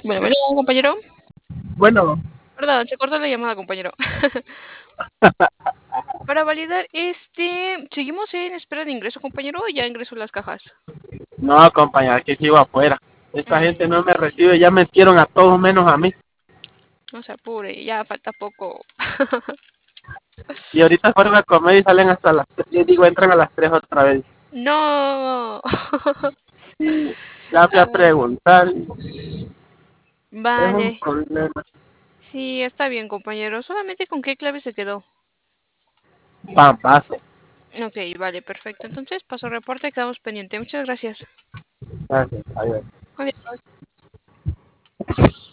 Bueno, compañero. Bueno, Perdón, se cortó la llamada, compañero. Para validar ¿seguimos en espera de ingreso, compañero, o ya ingresó las cajas? no, compañera, que sigo afuera. Esta gente no me Mm, recibe, ya metieron a todos menos a mí. no se apure, ya falta poco. Y ahorita fueron a comer y salen hasta las 3. Digo, entran a las 3 otra vez. No. Y ya fui a Ah, preguntar. Es un vale. problema. Sí, está bien, compañero. Solamente con qué clave se quedó. Pampazo. Ok, vale, perfecto. Entonces, paso reporte, quedamos pendiente. Muchas gracias. Gracias. Adiós. Adiós.